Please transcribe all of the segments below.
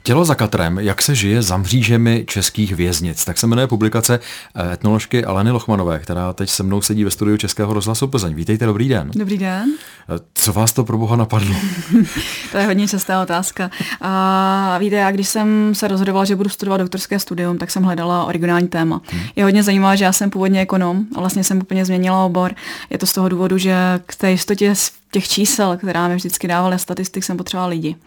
Tělo za katrem, jak se žije za mřížemi českých věznic. Tak se jmenuje publikace etnoložky Aleny Lochmanové, která teď se mnou sedí ve studiu Českého rozhlasu Plzeň. Vítejte, dobrý den. Dobrý den. Co vás to pro boha napadlo? To je hodně častá otázka. Víte, já když jsem se rozhodovala, že budu studovat doktorské studium, tak jsem hledala originální téma. Je hodně zajímavé, že já jsem původně ekonom a vlastně jsem úplně změnila obor. Je to z toho důvodu, že k té jistotě těch čísel, která mi vždycky dávaly statistik, jsem potřebovala lidi.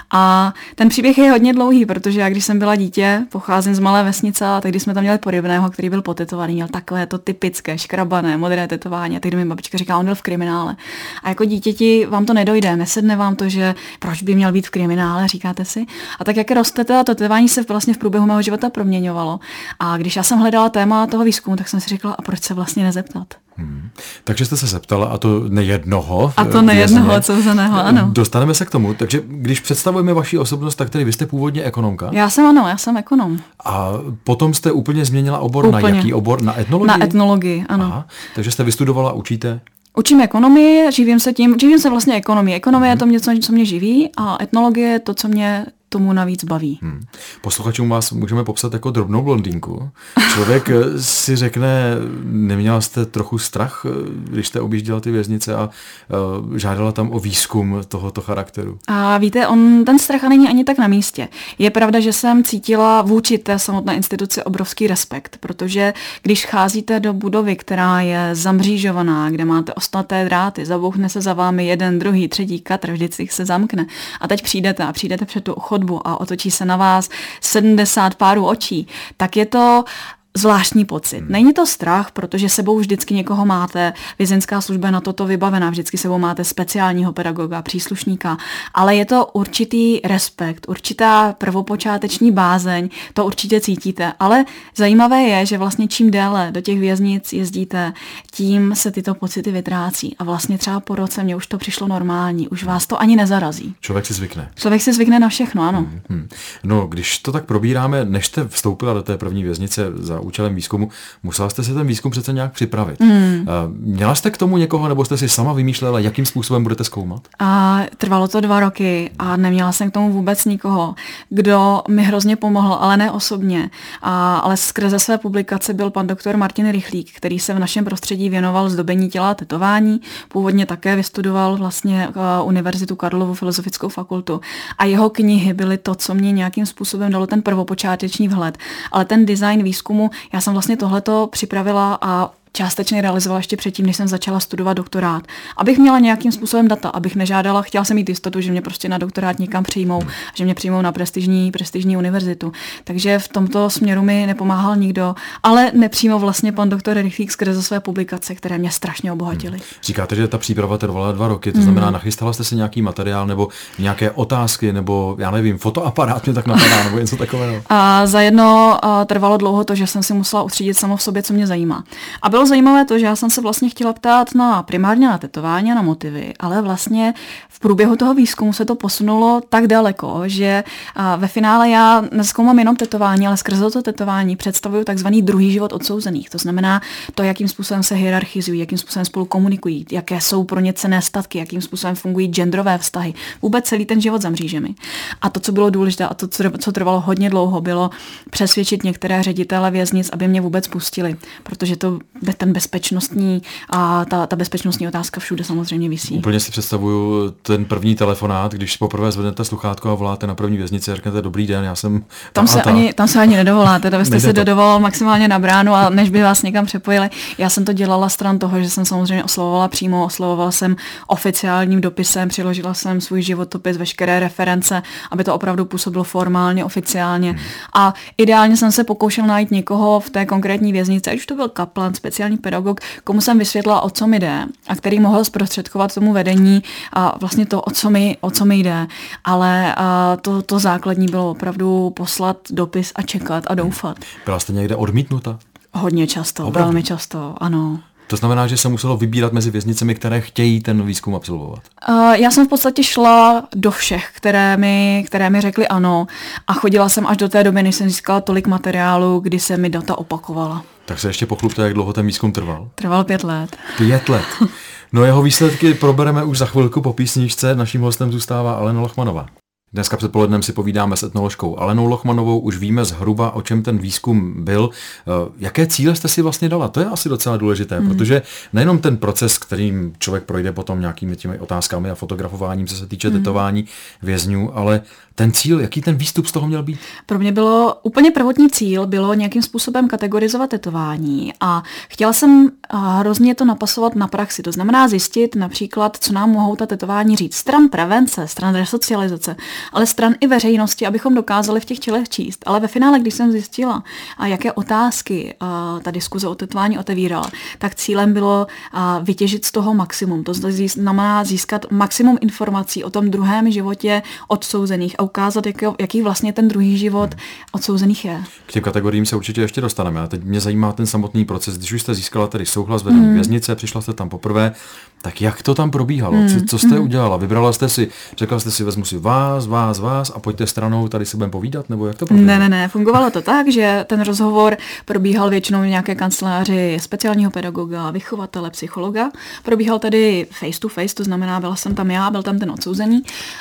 A ten příběh je hodně dlouhý, protože já, když jsem byla dítě, pocházím z malé vesnice, a tehdy jsme tam měli Porybného, který byl potetovaný, měl takové to typické, škrabané, modré tetování. A tehdy mi babička říká, on byl v kriminále. A jako dítěti vám to nedojde, nesedne vám to, že proč by měl být v kriminále, říkáte si. A tak jak rostete, a to tetování se vlastně v průběhu mého života proměňovalo. A když já jsem hledala téma toho výzkumu, tak jsem si říkala, a proč se vlastně nezeptat? Takže jste se zeptala, a to nejednoho. A to nejednoho odsouzeného, ano. Dostaneme se k tomu. Takže když představujeme vaši osobnost, tak tedy vy jste původně ekonomka. Já jsem ekonom. A potom jste úplně změnila obor na jaký obor? Na etnologii? Na etnologii, ano. Aha, takže jste vystudovala, učíte? Učím ekonomii, živím se vlastně ekonomii. Ekonomie je to něco, co mě živí, a etnologie je to, co mě tomu navíc baví. Posluchačům vás můžeme popsat jako drobnou blondýnku. Člověk si řekne, neměla jste trochu strach, když jste objížděla ty věznice a žádala tam o výzkum tohoto charakteru? A víte, ten strach není ani tak na místě. Je pravda, že jsem cítila vůči té samotné instituci obrovský respekt, protože když vcházíte do budovy, která je zamřížovaná, kde máte ostnaté dráty, zabouchne se za vámi jeden, druhý, třetí katr, vždycky se zamkne. A teď přijdete před tu chodbu a otočí se na vás 70 párů očí, tak je to zvláštní pocit. Není to strach, protože sebou vždycky někoho máte, vězeňská služba je na toto vybavená, vždycky sebou máte speciálního pedagoga, příslušníka, ale je to určitý respekt, určitá prvopočáteční bázeň, to určitě cítíte, ale zajímavé je, že vlastně čím déle do těch věznic jezdíte, tím se tyto pocity vytrácí a vlastně třeba po roce mně už to přišlo normální, už vás to ani nezarazí. Člověk si zvykne. Člověk si zvykne na všechno, ano. No, když to tak probíráme, než jste vstoupila do té první věznice za účelem výzkumu, musela jste si ten výzkum přece nějak připravit. Měla jste k tomu někoho, nebo jste si sama vymýšlela, jakým způsobem budete zkoumat? A trvalo to 2 roky a neměla jsem k tomu vůbec nikoho, kdo mi hrozně pomohl, ale ne osobně. Ale skrze své publikace byl pan doktor Martin Rychlík, který se v našem prostředí věnoval zdobení těla a tetování. Původně také vystudoval vlastně Univerzitu Karlovu filozofickou fakultu. A jeho knihy byly to, co mě nějakým způsobem dalo ten prvopočáteční vhled. Ale ten design výzkumu, já jsem vlastně tohleto připravila a částečně realizovala ještě předtím, než jsem začala studovat doktorát. Abych měla nějakým způsobem data, abych nežádala, chtěla jsem mít jistotu, že mě prostě na doktorát někam přijmou, že mě přijmou na prestižní univerzitu. Takže v tomto směru mi nepomáhal nikdo, ale nepřímo vlastně pan doktor Rychlík skrze své publikace, které mě strašně obohatily. Říkáte, že ta příprava trvala 2 roky, to znamená, nachystala jste si nějaký materiál nebo nějaké otázky, nebo já nevím, fotoaparát mě tak napadá, nebo něco takového. A zajedno trvalo dlouho to, že jsem si musela utřídit samo v sobě, co mě zajímá. A bylo zajímavé to, že já jsem se vlastně chtěla ptát primárně na tetování a na motivy, ale vlastně v průběhu toho výzkumu se to posunulo tak daleko, že ve finále já nezkoumám jenom tetování, ale skrze to tetování představuju takzvaný druhý život odsouzených. To znamená to, jakým způsobem se hierarchizují, jakým způsobem spolu komunikují, jaké jsou pro ně cenné statky, jakým způsobem fungují genderové vztahy. Vůbec celý ten život za mřížemi. A to, co bylo důležité a to, co trvalo hodně dlouho, bylo přesvědčit některé ředitele věznic, aby mě vůbec pustili, protože to ten bezpečnostní a ta bezpečnostní otázka všude samozřejmě visí. Úplně si představuju ten první telefonát, když poprvé zvednete sluchátko a voláte na první věznici a řeknete dobrý den, já jsem tam se ani nedovoláte, to byste se dovolal maximálně na bránu a než by vás někam přepojili. Já jsem to dělala stran toho, že jsem samozřejmě oslovovala přímo, oslovovala jsem oficiálním dopisem, přiložila jsem svůj životopis, veškeré reference, aby to opravdu působilo formálně, oficiálně. A ideálně jsem se pokoušel najít někoho v té konkrétní věznici, ať už to byl kaplan, speciální pedagog, komu jsem vysvětlila, o co mi jde a který mohl zprostředkovat tomu vedení a vlastně to, o co mi jde. Ale to základní bylo opravdu poslat dopis a čekat a doufat. Byla jste někde odmítnuta? Hodně často, opravdu? Velmi často, ano. To znamená, že se muselo vybírat mezi věznicemi, které chtějí ten výzkum absolvovat? Já jsem v podstatě šla do všech, které mi řekly ano a chodila jsem až do té doby, než jsem získala tolik materiálu, kdy se mi data opakovala. Tak se ještě pochlupte, jak dlouho ten výzkum trval? Trval 5 let. 5 let. No jeho výsledky probereme už za chvilku po písničce. Naším hostem zůstává Alena Lochmanová. Dneska předpolednem si povídáme s etnoložkou Alenou Lochmanovou, už víme zhruba, o čem ten výzkum byl. Jaké cíle jste si vlastně dala? To je asi docela důležité, protože nejenom ten proces, kterým člověk projde potom nějakými těmi otázkami a fotografováním, co se týče tetování vězňů, ale ten cíl, jaký ten výstup z toho měl být? Pro mě bylo úplně prvotní cíl, bylo nějakým způsobem kategorizovat tetování a chtěla jsem hrozně to napasovat na praxi. To znamená zjistit například, co nám mohou ta tetování říct. Stran prevence, stran resocializace, ale stran i veřejnosti, abychom dokázali v těch tělech číst. Ale ve finále, když jsem zjistila, jaké otázky ta diskuze o tetování otevírala, tak cílem bylo vytěžit z toho maximum. To znamená získat maximum informací o tom druhém životě odsouzených a ukázat, jaký vlastně ten druhý život odsouzených je. K těm kategoriím se určitě ještě dostaneme. A teď mě zajímá ten samotný proces. Když už jste získala tedy souhlas vedení věznice, přišla jste tam poprvé, tak jak to tam probíhalo? Co jste udělala? Vybrala jste si, řekla jste si, vezmu si vás a pojďte stranou, tady se budeme povídat, nebo jak to probíhalo? Ne, fungovalo to tak, že ten rozhovor probíhal většinou v nějaké kanceláři speciálního pedagoga, vychovatele, psychologa. Probíhal tedy face to face, to znamená, byla jsem tam já, byl tam ten odsouzený.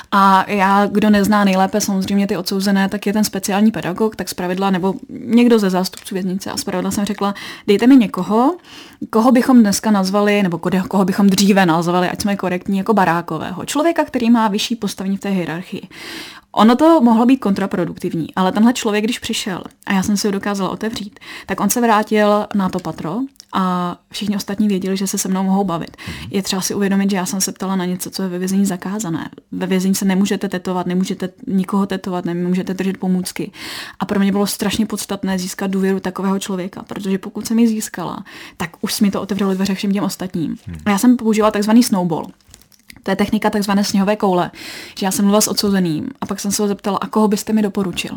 A já, kdo nezná nejlépe samozřejmě ty odsouzené, tak je ten speciální pedagog, tak zpravidla, nebo někdo ze zástupců věznice, a zpravidla jsem řekla, dejte mi někoho, koho bychom dneska nazvali, nebo koho bychom dříve nazvali, ať jsme korektní, jako barákového. Člověka, který má vyšší postavení v té hierarchii. Ono to mohlo být kontraproduktivní, ale tenhle člověk, když přišel a já jsem si ho dokázala otevřít, tak on se vrátil na to patro a všichni ostatní věděli, že se mnou mohou bavit. Je třeba si uvědomit, že já jsem se ptala na něco, co je ve vězení zakázané. Ve vězení se nemůžete tetovat, nemůžete nikoho tetovat, nemůžete držet pomůcky. A pro mě bylo strašně podstatné získat důvěru takového člověka, protože pokud jsem ji získala, tak už mi to otevřelo dveře všem těm ostatním. A já jsem používala takzvaný snowball. To je technika takzvané sněhové koule, že já jsem mluvila s odsouzeným a pak jsem se ho zeptala, a koho byste mi doporučil.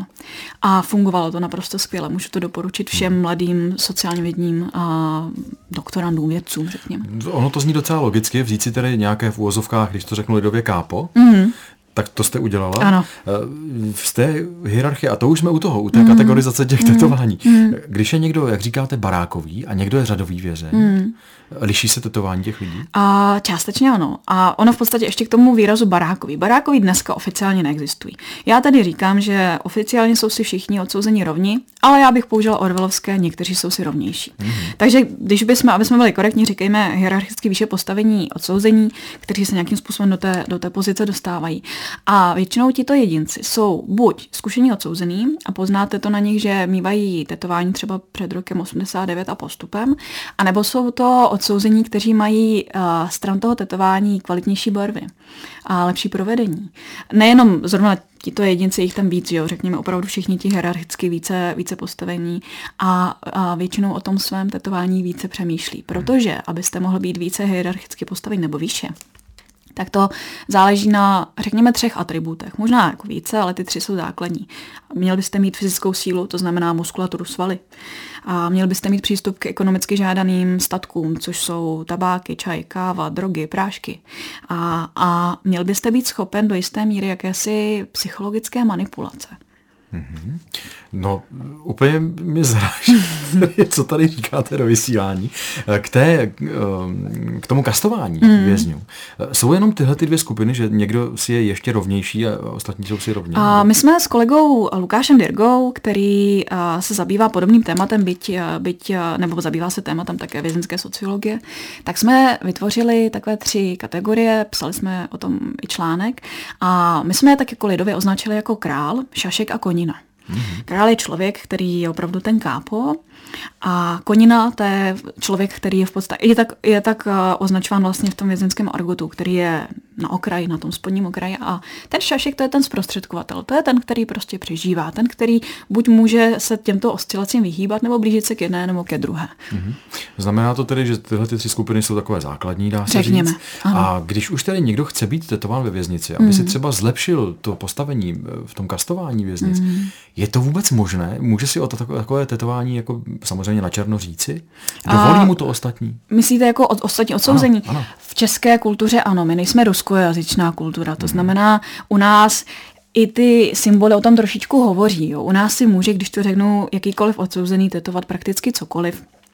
A fungovalo to naprosto skvěle. Můžu to doporučit všem mladým sociálně vědním doktorandům, vědcům, řekněme. Ono to zní docela logicky, vzít si tedy nějaké v úvozovkách, když to řeknu lidově, kápo. Tak to jste udělala. Ano. Z té hierarchie, a to už jsme u té kategorizace těch tetování. Když je někdo, jak říkáte, barákový a někdo je řadový vězeň, liší se tetování těch lidí? Částečně ano. A ono v podstatě ještě k tomu výrazu barákový. Barákový dneska oficiálně neexistují. Já tady říkám, že oficiálně jsou si všichni odsouzeni rovni, ale já bych použila orwellovské, někteří jsou si rovnější. Takže aby jsme byli korektní, říkejme hierarchicky výše postavení odsouzení, kteří se nějakým způsobem do té pozice dostávají. A většinou tito jedinci jsou buď zkušení odsouzený a poznáte to na nich, že mívají tetování třeba před rokem 89 a postupem, anebo jsou to odsouzení, kteří mají stran toho tetování kvalitnější barvy a lepší provedení. Nejenom zrovna tito jedinci, jich tam víc, jo, řekněme opravdu všichni ti hierarchicky více postavení a většinou o tom svém tetování více přemýšlí, protože abyste mohli být více hierarchicky postavení nebo výše, tak to záleží na, řekněme, 3 atributech. Možná jako více, ale ty 3 jsou základní. Měl byste mít fyzickou sílu, to znamená muskulaturu, svaly. A měl byste mít přístup k ekonomicky žádaným statkům, což jsou tabáky, čaj, káva, drogy, prášky. A měl byste být schopen do jisté míry jakési psychologické manipulace. No, úplně mě zráží, co tady říkáte do vysílání. K tomu kastování vězňů. Jsou jenom tyhle 2 skupiny, že někdo si je ještě rovnější a ostatní jsou si rovní? My jsme s kolegou Lukášem Dirgou, který se zabývá podobným tématem, nebo zabývá se tématem také vězeňské sociologie, tak jsme vytvořili takové 3 kategorie, psali jsme o tom i článek a my jsme je tak jako lidově označili jako král, šašek a konina. Král je člověk, který je opravdu ten kápo a konina to je člověk, který je v podstatě je tak označován vlastně v tom vězeňském argotu, který je na okraji, na tom spodním okraji a ten šašek to je ten zprostředkovatel, to je ten, který prostě přežívá, ten, který buď může se těmto oscilacím vyhýbat nebo blížit se k jedné nebo ke druhé. Znamená to tedy, že tyhle 3 skupiny jsou takové základní, dá se říct. Ano. A když už tedy někdo chce být tetován ve věznici, aby si třeba zlepšil to postavení v tom kastování věznic, je to vůbec možné? Může si o takové tetování jako samozřejmě na černo říci? Dovolí mu to ostatní? Myslíte jako ostatní odsouzení? Ano. V české kultuře ano, my nejsme ruskojazyčná kultura, to znamená u nás i ty symboly o tom trošičku hovoří. Jo. U nás si může, když to řeknu, jakýkoliv odsouzený tetovat prakticky cokoliv.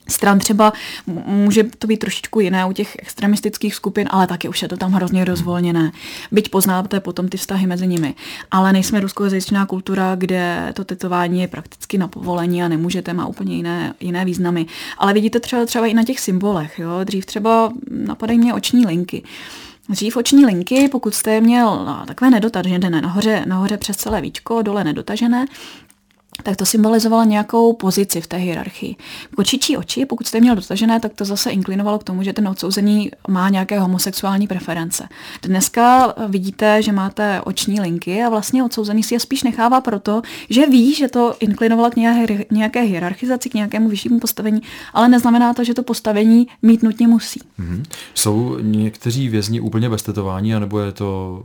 stran třeba může to být trošičku jiné u těch extremistických skupin, ale taky už je to tam hrozně rozvolněné. Byť poznáte potom ty vztahy mezi nimi. Ale nejsme ruskojazyčná kultura, kde to tetování je prakticky na povolení a nemůžete, má úplně jiné významy. Ale vidíte třeba i na těch symbolech. Jo? Dřív třeba napadají mě oční linky. Dřív oční linky, pokud jste je měl takové nedotažené, nahoře přes celé víčko, dole nedotažené, tak to symbolizovalo nějakou pozici v té hierarchii. Kočičí oči, pokud jste měl dotažené, tak to zase inklinovalo k tomu, že ten odsouzený má nějaké homosexuální preference. Dneska vidíte, že máte oční linky a vlastně odsouzený si je spíš nechává proto, že ví, že to inklinovalo k nějaké hierarchizaci, k nějakému vyššímu postavení, ale neznamená to, že to postavení mít nutně musí. Jsou někteří vězni úplně bez tetování, anebo je to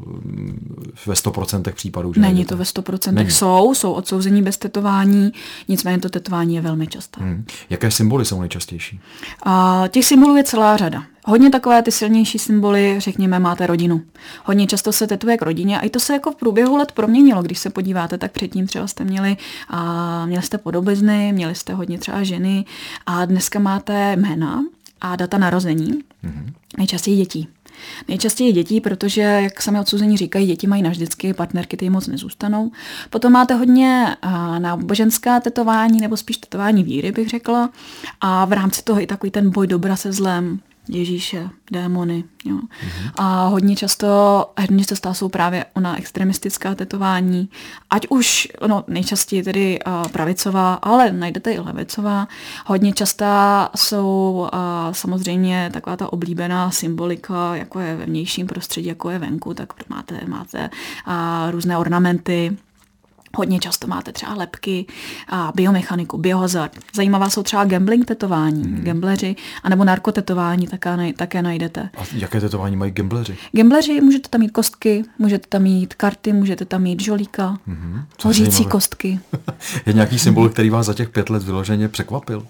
ve 100% případů? Že Není to ve 100%. Jsou odsouzení bez tetování, nicméně to tetování je velmi časté. Jaké symboly jsou nejčastější? Těch symbolů je celá řada. Hodně takové ty silnější symboly, řekněme, máte rodinu. Hodně často se tetuje k rodině a i to se jako v průběhu let proměnilo. Když se podíváte, tak předtím třeba jste měli jste podobizny, měli jste hodně třeba ženy a dneska máte jména a data narození, nejčastěji dětí. Nejčastěji dětí, protože, jak sami odsouzení říkají, děti mají navždycky, partnerky ty moc nezůstanou. Potom máte hodně náboženská tetování, nebo spíš tetování víry, bych řekla. A v rámci toho i takový ten boj dobra se zlem, Ježíše, démony. Jo. A hodně často jsou právě ona extremistická tetování, ať už nejčastěji tedy pravicová, ale najdete i levicová. Hodně častá jsou samozřejmě taková ta oblíbená symbolika, jako je ve vnějším prostředí, jako je venku, tak máte různé ornamenty. Hodně často máte třeba lebky, biomechaniku, biohazard. Zajímavá jsou třeba gambling tetování, gambleři, anebo narkotetování také najdete. A jaké tetování mají gambleři? Gambleři, můžete tam mít kostky, můžete tam mít karty, můžete tam mít žolíka, hořící kostky. Je nějaký symbol, který vás za těch 5 let vyloženě překvapil?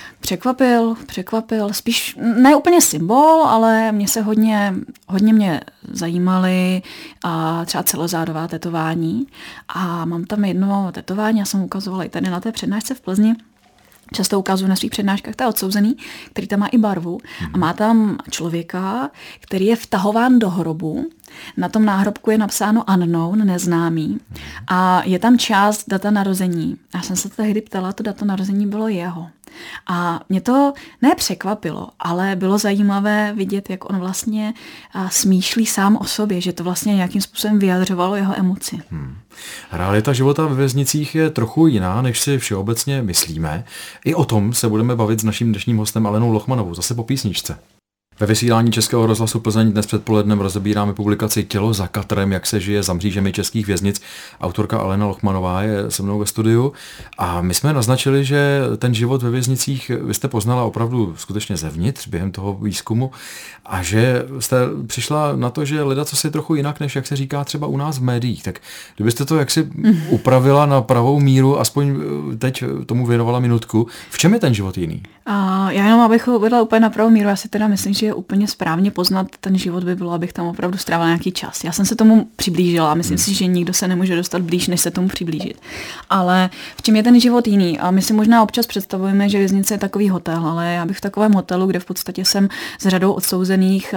Překvapil. Spíš ne úplně symbol, ale mě se hodně mě zajímaly třeba celozádová tetování. A mám tam jedno tetování, já jsem ukazovala i tady na té přednášce v Plzni. Často ukazuju na svých přednáškách, to je odsouzený, který tam má i barvu a má tam člověka, který je vtahován do hrobu. Na tom náhrobku je napsáno unknown, neznámý. A je tam část data narození. Já jsem se tehdy ptala, to dato narození bylo jeho. A mě to nepřekvapilo, ale bylo zajímavé vidět, jak on vlastně smýšlí sám o sobě, že to vlastně nějakým způsobem vyjadřovalo jeho emoci. Realita života ve věznicích je trochu jiná, než si všeobecně myslíme. I o tom se budeme bavit s naším dnešním hostem Alenou Lochmanovou, zase po písničce. Ve vysílání Českého rozhlasu Plzeň dnes předpolednem rozebíráme publikaci Tělo za katrem, jak se žije za mřížemi českých věznic. Autorka Alena Lochmanová je se mnou ve studiu a my jsme naznačili, že ten život ve věznicích vy jste poznala opravdu skutečně zevnitř během toho výzkumu a že jste přišla na to, že ledacos je trochu jinak, než jak se říká třeba u nás v médiích. Tak kdybyste to jaksi upravila na pravou míru, aspoň teď tomu věnovala minutku, v čem je ten život jiný? Já jenom abych ho uvedla úplně na pravou míru, já si teda myslím, že je úplně správně poznat ten život by bylo, abych tam opravdu strávila nějaký čas. Já jsem se tomu přiblížila a myslím si, že nikdo se nemůže dostat blíž, než se tomu přiblížit. Ale v čem je ten život jiný? A my si možná občas představujeme, že věznice je takový hotel, ale já bych v takovém hotelu, kde v podstatě jsem s řadou odsouzených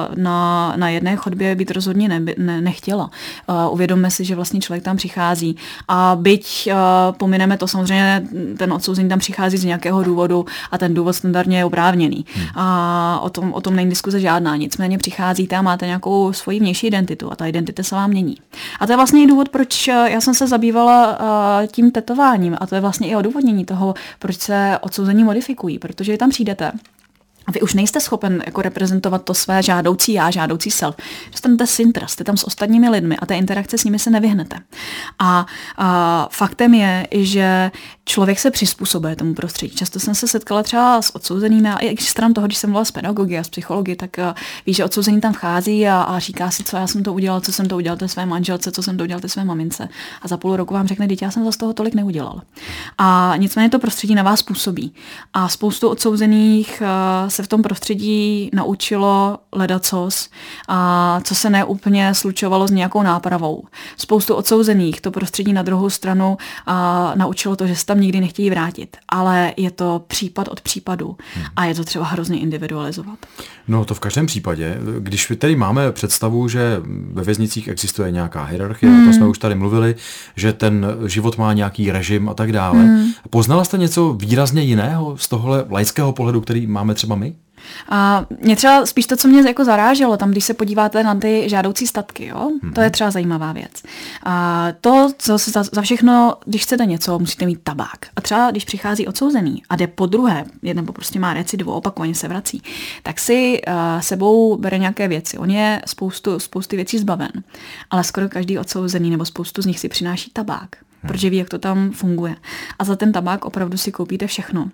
na jedné chodbě být rozhodně nechtěla. Uvědomme si, že vlastně člověk tam přichází a byť pomineme to, samozřejmě ten odsouzený tam přichází z nějakého důvodu a ten důvod standardně je oprávněný. A o tom není diskuze žádná. Nicméně přicházíte a máte nějakou svoji vnější identitu a ta identita se vám mění. A to je vlastně i důvod, proč já jsem se zabývala tím tetováním a to je vlastně i odůvodnění toho, proč se odsouzení modifikují, protože vy tam přijdete a vy už nejste schopen jako reprezentovat to své žádoucí já, žádoucí self. Dostanete syntras, jste tam s ostatními lidmi a té interakce s nimi se nevyhnete. A faktem je, že člověk se přizpůsobuje tomu prostředí. Často jsem se setkala třeba s odsouzenými a i stran toho, když jsem byla s pedagogy a s psychologi, tak ví, že odsouzení tam vchází a říká si, co já jsem to udělal, co jsem to udělal té své manželce, co jsem to udělal té své mamince. A za půl roku vám řekne, dítě, já jsem z toho tolik neudělal. A nicméně to prostředí na vás působí. A spoustu odsouzených se v tom prostředí naučilo ledacos a co se neúplně slučovalo s nějakou nápravou. Spoustu odsouzených to prostředí na druhou stranu naučilo to, že se tam nikdy nechtějí vrátit. Ale je to případ od případu a je to třeba hrozně individualizovat. No to v každém případě. Když tady máme představu, že ve věznicích existuje nějaká hierarchie, o tom jsme už tady mluvili, že ten život má nějaký režim a tak dále. Poznala jste něco výrazně jiného z tohohle laického pohledu, který máme třeba my? A mě třeba spíš to, co mě jako zaráželo, tam, když se podíváte na ty žádoucí statky, jo? To je třeba zajímavá věc. A to, co se za všechno, když chcete něco, musíte mít tabák. A třeba, když přichází odsouzený a jde po druhé, nebo prostě má recidivu, opakovaně se vrací, tak si sebou bere nějaké věci. On je spousty věcí zbaven, ale skoro každý odsouzený nebo spoustu z nich si přináší tabák, protože ví, jak to tam funguje. A za ten tabák opravdu si koupíte všechno.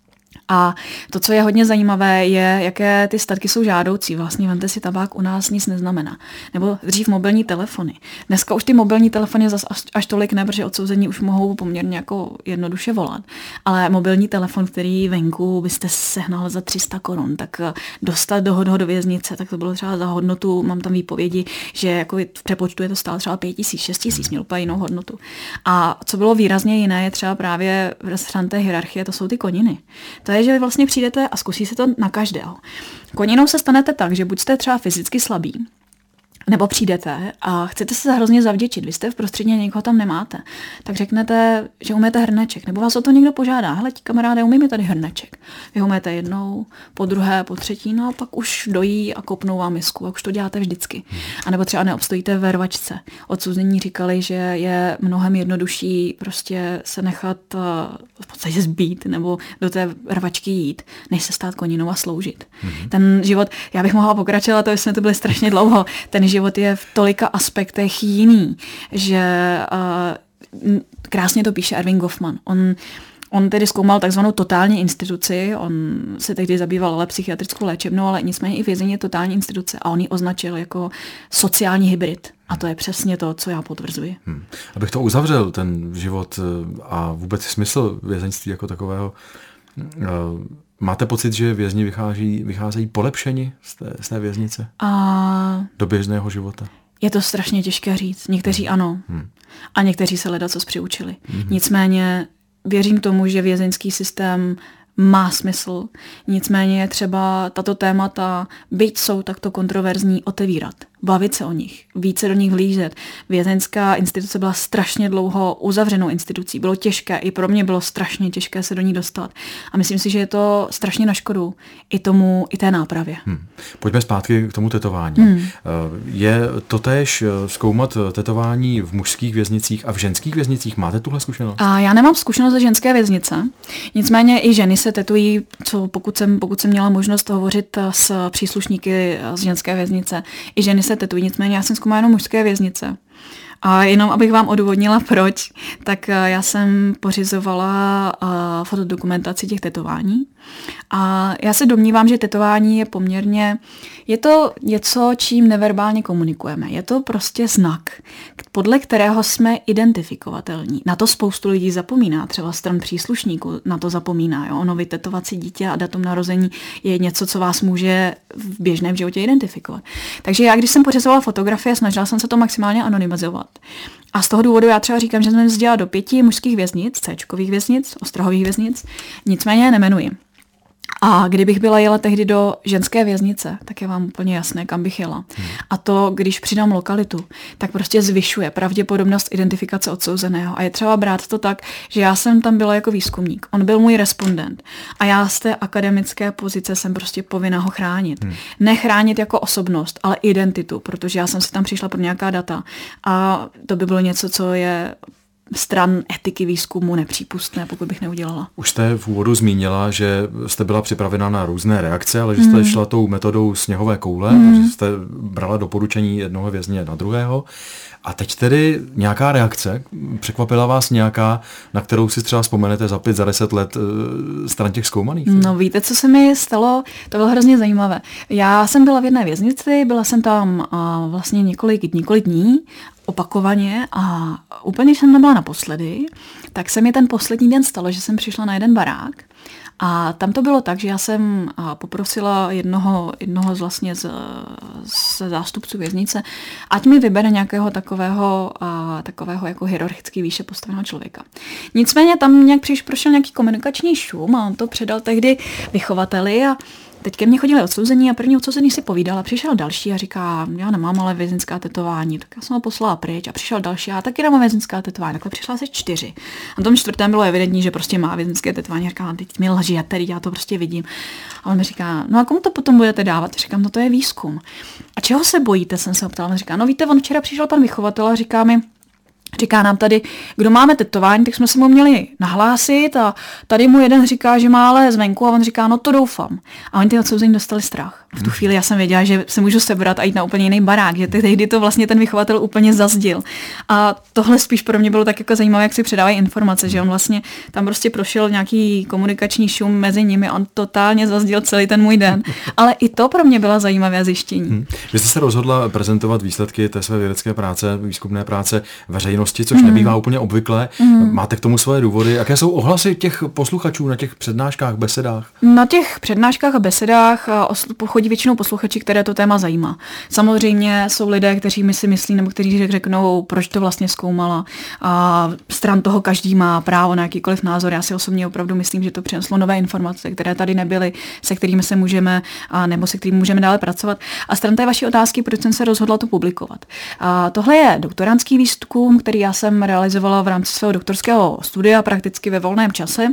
A to, co je hodně zajímavé, je, jaké ty statky jsou žádoucí. Vlastně vemte si, tabák u nás nic neznamená. Nebo dřív mobilní telefony. Dneska už ty mobilní telefony zas až tolik ne, protože odsouzení už mohou poměrně jako jednoduše volat. Ale mobilní telefon, který venku byste sehnal za 300 korun, tak dostat do věznice, tak to bylo třeba za hodnotu, mám tam výpovědi, že jako v přepočtu je to stálo třeba 5 000, 6 000, měl úplně jinou hodnotu. A co bylo výrazně jiné, je třeba právě v stran té hierarchie, to jsou ty koniny. To je, že vy vlastně přijdete a zkusí se to na každého. Koninou se stanete tak, že buď jste třeba fyzicky slabí, nebo přijdete a chcete se hrozně zavděčit, vy jste v prostředí a někoho tam nemáte, tak řeknete, že umíte hrneček, nebo vás o to někdo požádá, hele, kamaráde, umí mi tady hrneček. Vy ho umíte jednou, po druhé, po třetí, no a pak už dojí a kopnou vám misku, a už to děláte vždycky. A nebo třeba neobstojíte ve rvačce. Odsouzení říkali, že je mnohem jednodušší prostě se nechat v podstatě zbít nebo do té rvačky jít, než se stát koninou a sloužit. Ten život, já bych mohla pokračovat, to jsme tu byli strašně dlouho, ten život je v tolika aspektech jiný, že krásně to píše Erving Goffman. On tedy zkoumal takzvanou totální instituci, on se tehdy zabýval ale psychiatrickou léčebnou, ale nicméně i vězení je totální instituce a on ji označil jako sociální hybrid. A to je přesně to, co já potvrzuji. Abych to uzavřel, ten život a vůbec smysl vězeňství jako takového, máte pocit, že vězni vycházejí polepšeni z té věznice? Do běžného života? Je to strašně těžké říct. Někteří ano. A někteří se ledacos přiučili. Nicméně věřím tomu, že vězeňský systém má smysl. Nicméně je třeba tato témata, byť jsou takto kontroverzní, otevírat. Bavit se o nich, více do nich vlížet. Vězeňská instituce byla strašně dlouho uzavřenou institucí. Bylo těžké, i pro mě bylo strašně těžké se do ní dostat. A myslím si, že je to strašně na škodu i té nápravě. Pojďme zpátky k tomu tetování. Je totéž zkoumat tetování v mužských věznicích a v ženských věznicích? Máte tuhle zkušenost? A já nemám zkušenost ze ženské věznice. Nicméně i ženy se tetují, pokud jsem měla možnost hovořit s příslušníky z ženské věznice, i ženy se tetují, nicméně já jsem zkoumala jenom mužské věznice. A jenom abych vám odůvodnila proč, tak já jsem pořizovala fotodokumentaci těch tetování. A já se domnívám, že tetování je to něco, čím neverbálně komunikujeme. Je to prostě znak, podle kterého jsme identifikovatelní. Na to spoustu lidí zapomíná, třeba stran příslušníků na to zapomíná. Jo? Ono vytetovat si dítě a datum narození je něco, co vás může v běžném životě identifikovat. Takže já, když jsem pořizovala fotografie, snažila jsem se to maximálně anonymizovat. A z toho důvodu já třeba říkám, že jsem vzdělala do 5 mužských věznic, C-čkových věznic, ostrahových věznic, nicméně je nemenuji. A kdybych jela tehdy do ženské věznice, tak je vám úplně jasné, kam bych jela. A to, když přidám lokalitu, tak prostě zvyšuje pravděpodobnost identifikace odsouzeného. A je třeba brát to tak, že já jsem tam byla jako výzkumník. On byl můj respondent. A já z té akademické pozice jsem prostě povinna ho chránit. Nechránit jako osobnost, ale identitu, protože já jsem si tam přišla pro nějaká data. A to by bylo něco, co je stran etiky výzkumu nepřípustné, pokud bych neudělala. Už jste v úvodu zmínila, že jste byla připravena na různé reakce, ale že jste šla tou metodou sněhové koule, že jste brala doporučení jednoho vězně na druhého. A teď tedy nějaká reakce, překvapila vás nějaká, na kterou si třeba vzpomenete za 5, za 10 let stran těch zkoumaných? No víte, co se mi stalo? To bylo hrozně zajímavé. Já jsem byla v jedné věznici, byla jsem tam vlastně několik dní opakovaně a úplně jsem nebyla naposledy, tak se mi ten poslední den stalo, že jsem přišla na jeden barák a tam to bylo tak, že já jsem poprosila jednoho z zástupců věznice, ať mi vybere nějakého takového jako hierarchicky výše postaveného člověka. Nicméně tam nějak prošel nějaký komunikační šum a on to předal tehdy vychovateli a teď ke mně chodili odsouzení a první odsouzený si povídal a přišel další a říká, já nemám ale vězeňská tetování, tak já jsem ho poslala pryč a přišel další a taky nemám vězeňská tetování, takhle přišla asi 4. A na tom 4. bylo evidentní, že prostě má vězeňské tetování a říká, teď mi lži, já to prostě vidím. A on mi říká, no a komu to potom budete dávat? Říkám, no to je výzkum. A čeho se bojíte, jsem se optala. On říká, no víte, on včera přišel pan vychovatel a říká nám tady, kdo máme tetování, tak jsme se mu měli nahlásit a tady mu jeden říká, že má ale zvenku a on říká, no to doufám. A oni ty odsouzení dostali strach. V tu chvíli já jsem věděla, že se můžu sebrat a jít na úplně jiný barák, že tehdy to vlastně ten vychovatel úplně zazdil. A tohle spíš pro mě bylo tak jako zajímavé, jak si předávají informace, že on vlastně tam prostě prošel nějaký komunikační šum mezi nimi, on totálně zazdil celý ten můj den. Ale i to pro mě byla zajímavé zjištění. Vy jste se rozhodla prezentovat výsledky té své vědecké práce, výzkumné práce veřejnosti, což nebývá úplně obvyklé. Máte k tomu svoje důvody? Jaké jsou ohlasy těch posluchačů na těch přednáškách, besedách? Na těch přednáškách a besedách chodí většinou posluchači, které to téma zajímá. Samozřejmě jsou lidé, kteří mi si myslí, nebo kteří řeknou, proč to vlastně zkoumala. A stran toho každý má právo na jakýkoliv názor. Já si osobně opravdu myslím, že to přineslo nové informace, které tady nebyly, se kterými se můžeme, nebo se kterými můžeme dále pracovat. A stran té vaší otázky, proč jsem se rozhodla to publikovat. A tohle je doktorandský výzkum, který já jsem realizovala v rámci svého doktorského studia prakticky ve volném čase.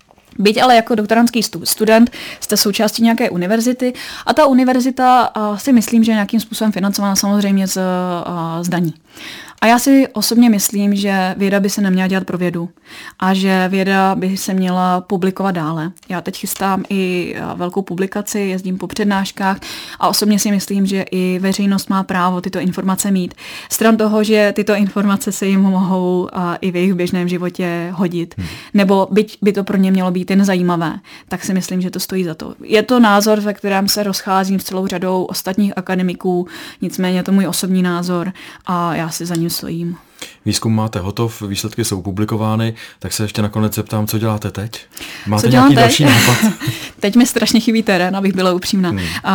Byť ale jako doktorandský student jste součástí nějaké univerzity a ta univerzita si myslím, že je nějakým způsobem financovaná samozřejmě z daní. A já si osobně myslím, že věda by se neměla dělat pro vědu a že věda by se měla publikovat dále. Já teď chystám i velkou publikaci, jezdím po přednáškách a osobně si myslím, že i veřejnost má právo tyto informace mít. Stran toho, že tyto informace se jim mohou i v jejich běžném životě hodit. Nebo byť by to pro ně mělo být jen zajímavé, tak si myslím, že to stojí za to. Je to názor, ve kterém se rozcházím s celou řadou ostatních akademiků, nicméně je to můj osobní názor a já si za ním stojím. Výzkum máte hotov, výsledky jsou publikovány, tak se ještě nakonec zeptám, co děláte teď? Máte nějaký další nápad? Teď mi strašně chybí terén, abych byla upřímná.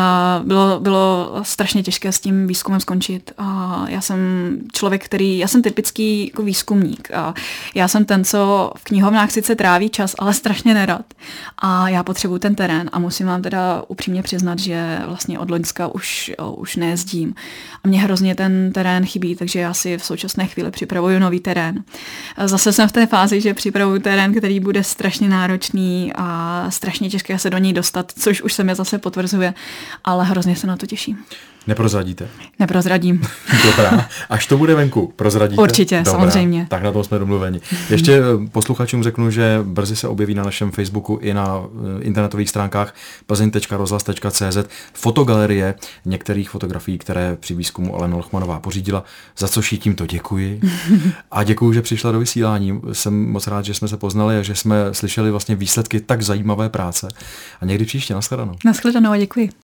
Bylo strašně těžké s tím výzkumem skončit. Já jsem typický jako výzkumník. Já jsem ten, co v knihovnách sice tráví čas, ale strašně nerad. A já potřebuji ten terén a musím vám teda upřímně přiznat, že vlastně od loňska už nejezdím. A mě hrozně ten terén chybí, takže já si v současné chvíli připravuju nový terén. Zase jsem v té fázi, že připravuju terén, který bude strašně náročný a strašně těžké se do něj dostat, což už se mi zase potvrzuje, ale hrozně se na to těším. Neprozradíte? Neprozradím. Dobrá. Až to bude venku, prozradíte? Určitě, dobrá, samozřejmě. Tak na tom jsme domluveni. Ještě posluchačům řeknu, že brzy se objeví na našem Facebooku i na internetových stránkách plzeň.rozhlas.cz fotogalerie některých fotografií, které při výzkumu Alena Lochmanová pořídila, za což jí tímto děkuji. A děkuji, že přišla do vysílání. Jsem moc rád, že jsme se poznali a že jsme slyšeli vlastně výsledky tak zajímavé práce. A někdy příště, nashledanou. Nashledanou a děkuji.